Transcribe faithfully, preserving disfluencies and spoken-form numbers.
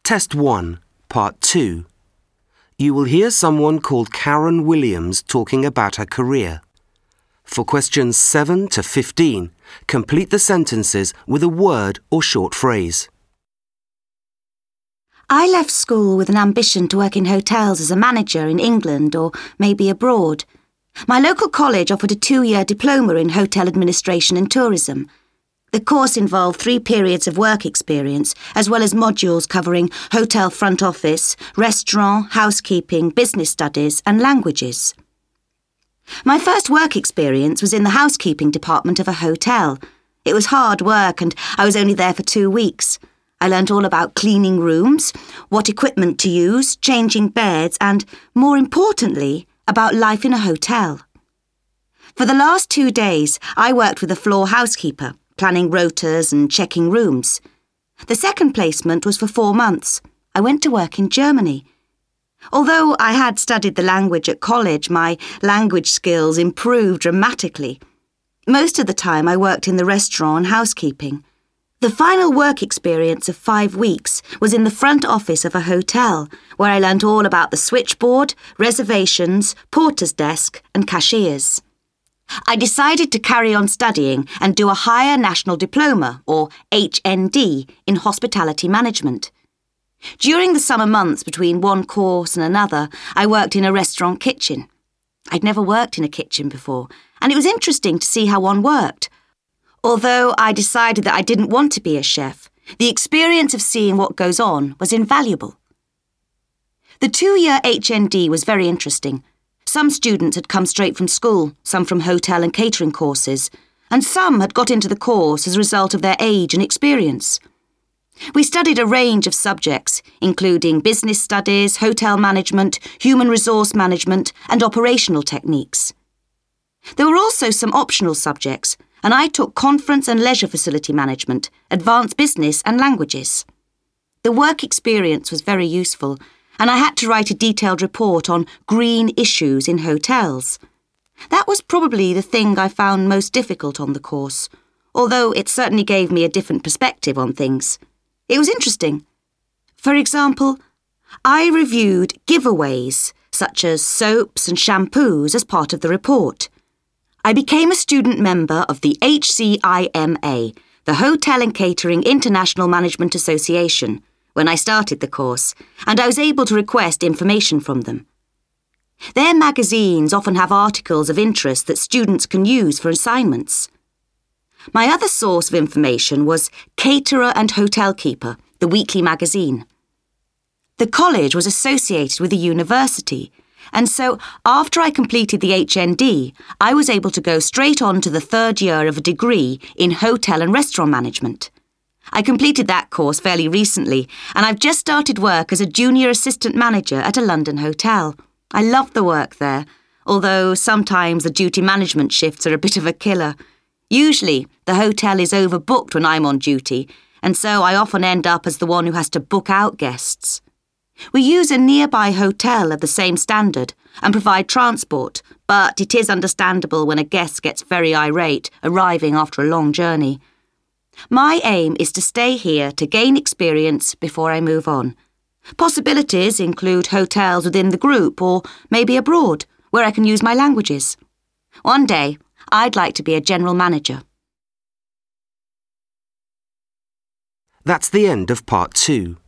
Test one, Part two. You will hear someone called Karen Williams talking about her career. For questions seven to fifteen, complete the sentences with a word or short phrase. I left school with an ambition to work in hotels as a manager in England or maybe abroad. My local college offered a two-year diploma in hotel administration and tourism. The course involved three periods of work experience, as well as modules covering hotel front office, restaurant, housekeeping, business studies and languages. My first work experience was in the housekeeping department of a hotel. It was hard work and I was only there for two weeks. I learnt all about cleaning rooms, what equipment to use, changing beds and, more importantly, about life in a hotel. For the last two days, I worked with a floor housekeeper, planning rotas and checking rooms. The second placement was for four months. I went to work in Germany. Although I had studied the language at college, my language skills improved dramatically. Most of the time I worked in the restaurant and housekeeping. The final work experience of five weeks was in the front office of a hotel, where I learnt all about the switchboard, reservations, porter's desk and cashiers. I decided to carry on studying and do a higher national diploma, or H N D, in hospitality management. During the summer months between one course and another, I worked in a restaurant kitchen. I'd never worked in a kitchen before, and it was interesting to see how one worked. Although I decided that I didn't want to be a chef, the experience of seeing what goes on was invaluable. The two-year H N D was very interesting. Some students had come straight from school, some from hotel and catering courses, and some had got into the course as a result of their age and experience. We studied a range of subjects, including business studies, hotel management, human resource management, and operational techniques. There were also some optional subjects, and I took conference and leisure facility management, advanced business and languages. The work experience was very useful, and I had to write a detailed report on green issues in hotels. That was probably the thing I found most difficult on the course, although it certainly gave me a different perspective on things. It was interesting. For example, I reviewed giveaways, such as soaps and shampoos, as part of the report. I became a student member of the H C I M A, the Hotel and Catering International Management Association, when I started the course, and I was able to request information from them. Their magazines often have articles of interest that students can use for assignments. My other source of information was Caterer and Hotel Keeper, the weekly magazine. The college was associated with the university, and so after I completed the H N D, I was able to go straight on to the third year of a degree in hotel and restaurant management. I completed that course fairly recently, and I've just started work as a junior assistant manager at a London hotel. I love the work there, although sometimes the duty management shifts are a bit of a killer. Usually, the hotel is overbooked when I'm on duty, and so I often end up as the one who has to book out guests. We use a nearby hotel of the same standard and provide transport, but it is understandable when a guest gets very irate, arriving after a long journey. My aim is to stay here to gain experience before I move on. Possibilities include hotels within the group or maybe abroad, where I can use my languages. One day, I'd like to be a general manager. That's the end of part two.